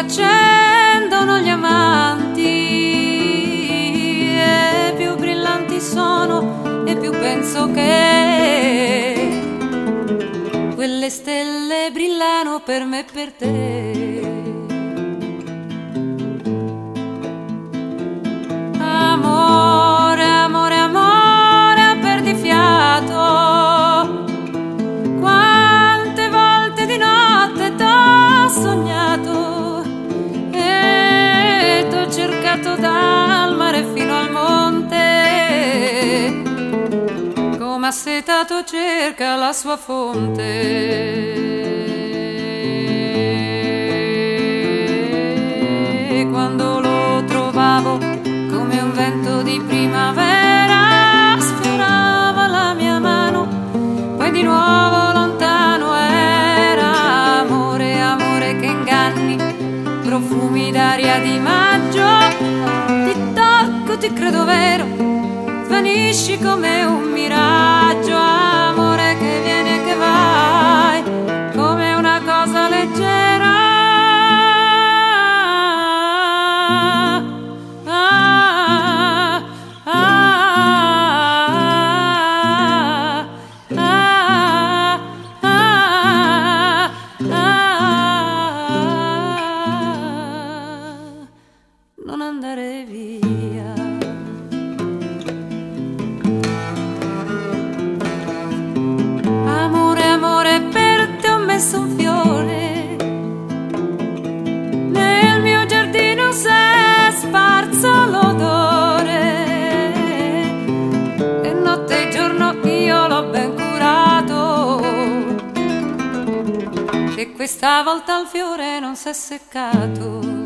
accendono gli amanti, e più brillanti sono e più penso che quelle stelle brillano per me e per te. Amore, amore, amore, a perdifiato, quante volte di notte t'ho sognato e t'ho cercato dal mare fino al monte, come assetato cerca la sua fonte. Quando lo trovavo come un vento di primavera, sfiorava la mia mano, poi di nuovo lontano era. Amore, amore che inganni, profumi d'aria di maggio, ti tocco, ti credo vero, svanisci come un miraggio. Amore che viene e che vai, come una cosa leggera. Non andare via. Amore, amore, per te ho messo un fiore, nel mio giardino s'è sparso l'odore, e notte e giorno io l'ho ben curato, e questa volta il fiore non s'è seccato.